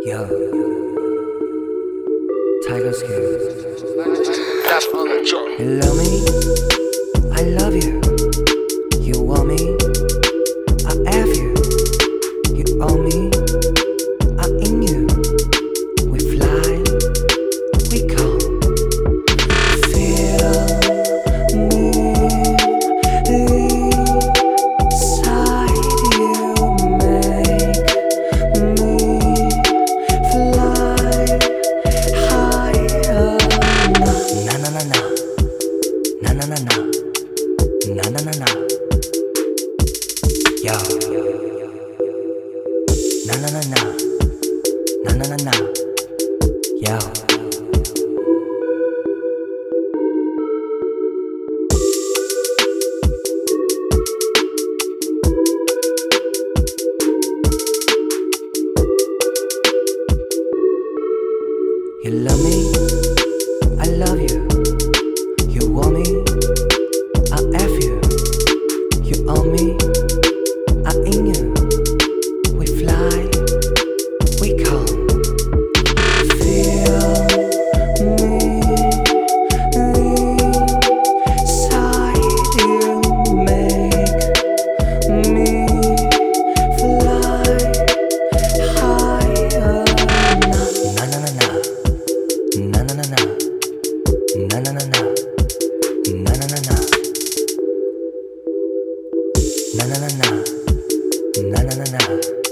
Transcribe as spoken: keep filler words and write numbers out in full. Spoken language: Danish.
Yo, Tiger Skin. That's on the chart. You love me, I love you. You want me, I have you. You own me, I in you. We fly, we come. Feel me inside you, make me fly higher. Na na na na, na na na na, na na na na. Yo, na na na na, na na na na. Yo. You love me, I love you. You want me, I have you. You own me, I in you. We fly, we come. Feel me inside you, make me fly higher. Na na na na. Na na na na, na na na na, na na na na, na na na na, na na na na.